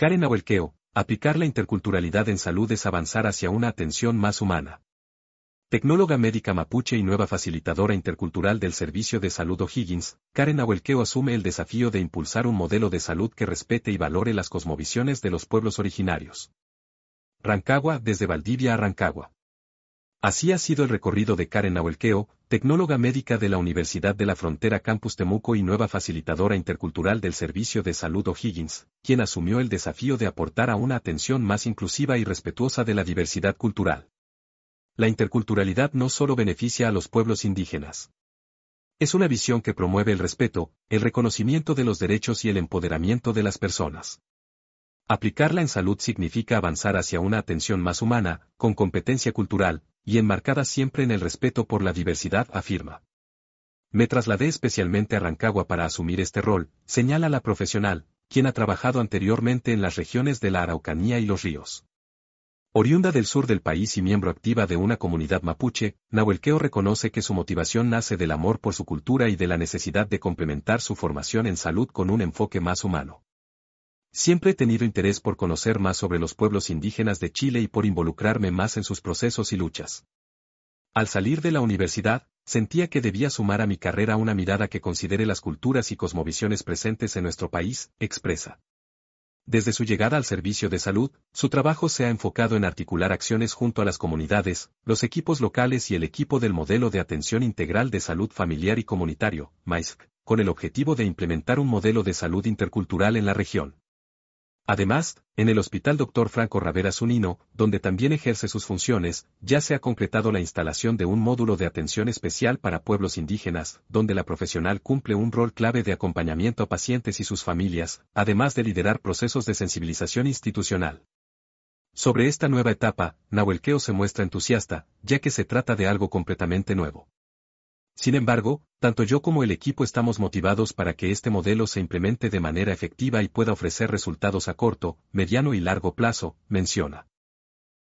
Karen Nahuelqueo, aplicar la interculturalidad en salud es avanzar hacia una atención más humana. Tecnóloga médica mapuche y nueva facilitadora intercultural del Servicio de Salud O'Higgins, Karen Nahuelqueo asume el desafío de impulsar un modelo de salud que respete y valore las cosmovisiones de los pueblos originarios. Rancagua, desde Valdivia a Rancagua. Así ha sido el recorrido de Karen Nahuelqueo, tecnóloga médica de la Universidad de la Frontera Campus Temuco y nueva facilitadora intercultural del Servicio de Salud O'Higgins, quien asumió el desafío de aportar a una atención más inclusiva y respetuosa de la diversidad cultural. La interculturalidad no solo beneficia a los pueblos indígenas. Es una visión que promueve el respeto, el reconocimiento de los derechos y el empoderamiento de las personas. Aplicarla en salud significa avanzar hacia una atención más humana, con competencia cultural, y enmarcada siempre en el respeto por la diversidad, afirma. Me trasladé especialmente a Rancagua para asumir este rol, señala la profesional, quien ha trabajado anteriormente en las regiones de la Araucanía y los ríos. Oriunda del sur del país y miembro activa de una comunidad mapuche, Nahuelqueo reconoce que su motivación nace del amor por su cultura y de la necesidad de complementar su formación en salud con un enfoque más humano. Siempre he tenido interés por conocer más sobre los pueblos indígenas de Chile y por involucrarme más en sus procesos y luchas. Al salir de la universidad, sentía que debía sumar a mi carrera una mirada que considere las culturas y cosmovisiones presentes en nuestro país, expresa. Desde su llegada al servicio de salud, su trabajo se ha enfocado en articular acciones junto a las comunidades, los equipos locales y el equipo del Modelo de Atención Integral de Salud Familiar y Comunitario, MAISC, con el objetivo de implementar un modelo de salud intercultural en la región. Además, en el Hospital Dr. Franco Ravera Zunino, donde también ejerce sus funciones, ya se ha concretado la instalación de un módulo de atención especial para pueblos indígenas, donde la profesional cumple un rol clave de acompañamiento a pacientes y sus familias, además de liderar procesos de sensibilización institucional. Sobre esta nueva etapa, Nahuelqueo se muestra entusiasta, ya que se trata de algo completamente nuevo. Sin embargo, tanto yo como el equipo estamos motivados para que este modelo se implemente de manera efectiva y pueda ofrecer resultados a corto, mediano y largo plazo, menciona.